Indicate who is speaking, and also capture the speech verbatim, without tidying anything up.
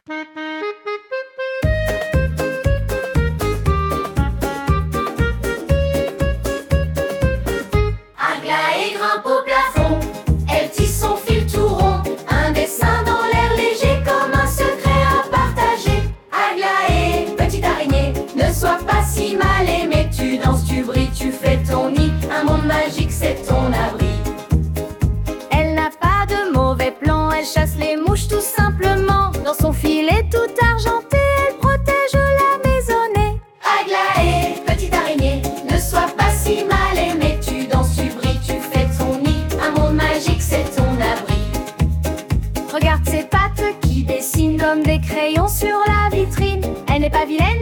Speaker 1: Aglaé grimpe au plafond, elle tisse son fil tout rond, un dessin dans l'air léger comme un secret à partager. Aglaé, petite araignée, ne sois pas si mal aimée, tu danses, tu brilles, tu fais ton nid, un monde magique c'est ton abri.
Speaker 2: Elle n'a pas de mauvais plan, elle chasse les mouches tout simplement. Dans son filet tout argenté, elle protège la maisonnée.
Speaker 1: Aglaé, petite araignée, ne sois pas si mal aimée, tu danses, tu brilles, tu fais ton nid, un monde magique c'est ton abri.
Speaker 2: Regarde ses pattes qui dessinent comme des crayons sur la vitrine. Elle n'est pas vilaine